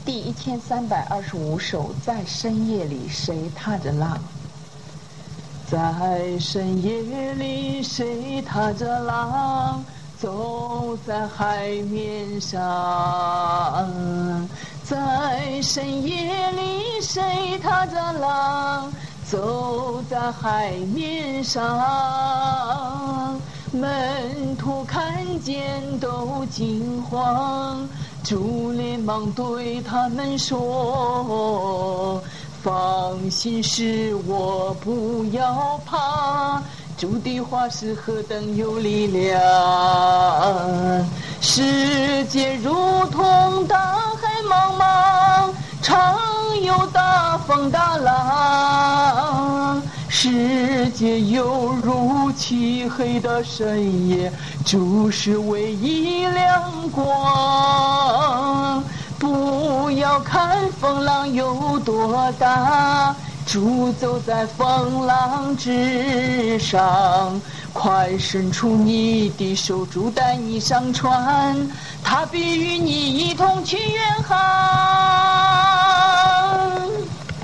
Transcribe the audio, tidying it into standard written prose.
第1325首，在深夜里谁踏着浪？在深夜里谁踏着浪，走在海面上。在深夜里谁踏着浪，走在海面上。门徒看见都惊慌，主连忙对他们说，放心是我，不要怕，主的话是何等有力量。世界如同大海茫茫，常有大风大浪，世界犹如漆黑的深夜，主是唯一亮光。不要看风浪有多大，主走在风浪之上，快伸出你的手，主带你上船，他必与你一同去远航。